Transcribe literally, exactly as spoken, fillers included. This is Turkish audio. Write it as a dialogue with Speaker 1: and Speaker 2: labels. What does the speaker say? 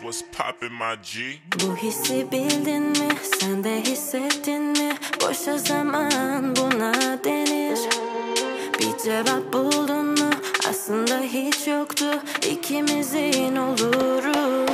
Speaker 1: What's poppin' my G?
Speaker 2: Bu hissi bildin mi? Sen de hissettin mi? Boşa zaman buna denir. Bir cevap buldun mu? Aslında hiç yoktu. İkimizin oluruz.